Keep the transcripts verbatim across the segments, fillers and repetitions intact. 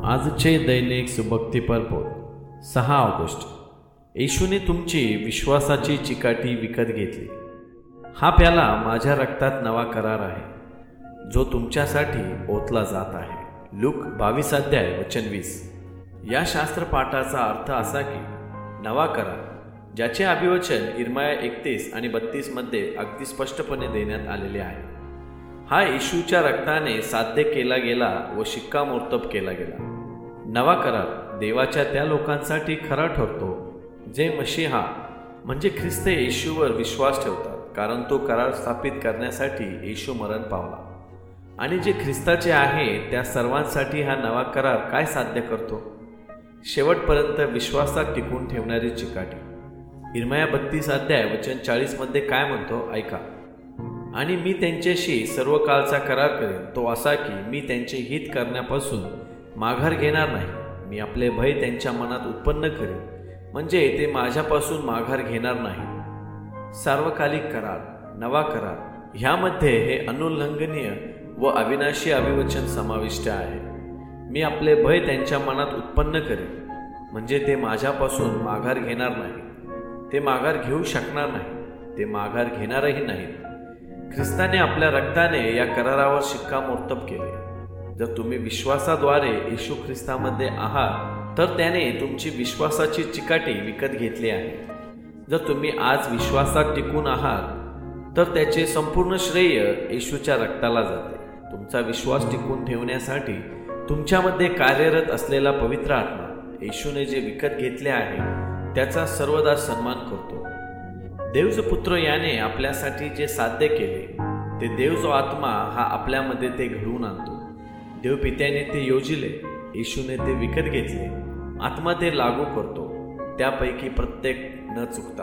आजचे दैनिक सुभक्तीपर बोध सहा ऑगस्ट. येशूने तुमची विश्वासाची चिकाटी विकत घेतली. हा प्याला माझ्या रक्तात नवा करार आहे, जो तुमच्यासाठी ओतला जात आहे. लूक बावीस अध्याय वचन वीस. या शास्त्रपाठाचा अर्थ असा की नवा करार, ज्याचे अभिवचन इर्माया एकतीस आणि बत्तीस मध्ये अगदी स्पष्टपणे देण्यात आलेले आहे, हा येशूच्या रक्ताने साध्य केला गेला व शिक्कामोर्तब केला गेला. नवा करार देवाच्या त्या लोकांसाठी खरा ठरतो जे मशीहा म्हणजे ख्रिस्त येशूवर विश्वास ठेवतात, कारण तो करार स्थापित करण्यासाठी येशू मरण पावला. आणि जे ख्रिस्ताचे आहे त्या सर्वांसाठी हा नवा करार काय साध्य करतो? शेवटपर्यंत विश्वासात टिकून ठेवणारी चिकाटी. इर्माया बत्तीस अध्याय वचन चाळीस मध्ये काय म्हणतो ऐका. आणि मी त्यांच्याशी सर्व काळचा करार करेन, तो असा की मी त्यांचे हित करण्यापासून माघार घेणार नाही. मी आपले भय त्यांच्या मनात उत्पन्न करेन, म्हणजे ते माझ्यापासून माघार घेणार नाही. सार्वकालिक करार, नवा करार, ह्यामध्ये हे अनुल्लंघनीय व अविनाशी अभिवचन समाविष्ट आहे. मी आपले भय त्यांच्या मनात उत्पन्न करेन, म्हणजे ते माझ्यापासून माघार घेणार नाही. ते माघार घेऊ शकणार नाही, ते माघार घेणारही नाहीत. ख्रिस्ताने आपल्या रक्ताने या करारावर शिक्कामोर्तब केले. जर तुम्ही विश्वासाद्वारे येशू ख्रिस्तामध्ये आहात, तर त्याने तुमची विश्वासाची चिकाटी विकत घेतली आहे. जर तुम्ही आज विश्वासात टिकून आहात, तर त्याचे संपूर्ण श्रेय येशूच्या रक्ताला जाते. तुमचा विश्वास टिकून ठेवण्यासाठी तुमच्यामध्ये कार्यरत असलेला पवित्र आत्मा, येशूने जे विकत घेतले आहे त्याचा सर्वदा सन्मान करतो. देवच पुत्र याने आपल्यासाठी जे साध्य केले, ते देवचो आत्मा हा आपल्यामध्ये ते घडवून आणतो. देव पित्याने ते योजिले, येशूने ते विकत घेतले, आत्मा ते लागू करतो, त्यापैकी प्रत्येक न चुकता.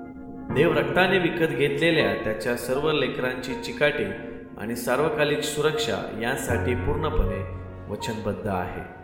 देव रक्ताने विकत घेतलेल्या त्याच्या सर्व लेकरांची चिकाटी आणि सार्वकालिक सुरक्षा यांसाठी पूर्णपणे वचनबद्ध आहे.